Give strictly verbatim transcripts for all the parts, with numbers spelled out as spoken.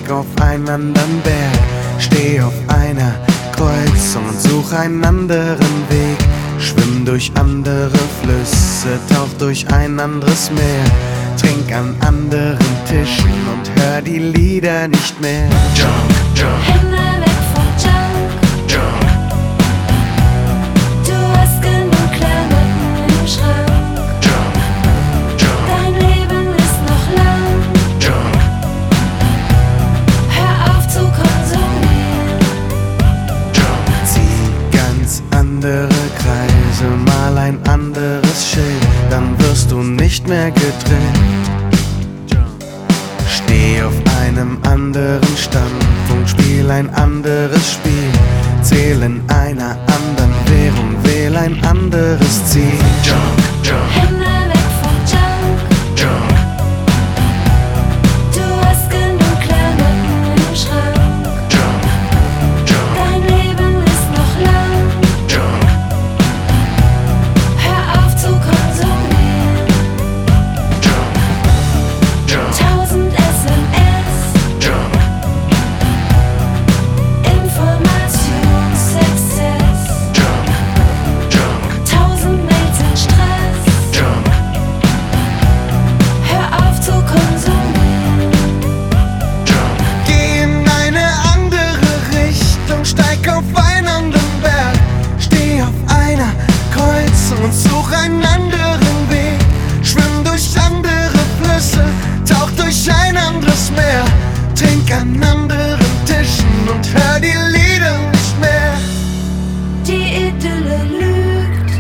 steig auf einen anderen Berg, steh auf einer Kreuzung und such einen anderen Weg. Schwimm durch andere Flüsse, tauch durch ein anderes Meer, trink an anderen Tischen und hör die Lieder nicht mehr. Jump, jump. Hände weg vom Junk. Jump. Du hast genug Klamotten im Schrank. Jump, jump. Dein Leben ist noch lang. Jump, Hör auf zu konsumieren. jump. Zieh ganz andere Kreise, mal ein anderes Schild, dann wirst du nicht mehr getrennt. Steh auf einem anderen Standpunkt, spiel ein anderes Spiel, zähl in einer anderen Währung, wähl ein anderes Ziel. Jump, jump. Hände weg vom Junk. Jump, Du hast genug Klamotten im Schrank. jump, jump. Dein Leben ist noch lang. Jump, Hör auf zu konsumieren. jump, jump. Tausend S M S, Jump, Informationsexzess. jump, jump. Tausend Mails in Stress. Jump, Hör auf zu konsumieren. jump. Geh in eine andere Richtung, steig auf einen anderen Berg, steh auf einer Kreuzung und such einen anderen Weg. Schwimm durch andere Flüsse, tauch durch ein anderes Meer, trink an anderen Tischen und hör die Lieder nicht mehr. Die Idylle lügt.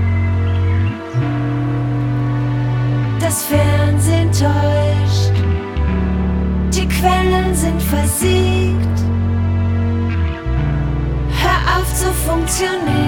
Das Fernsehen täuscht. Die Quellen sind versiegt. Hör auf zu funktionieren.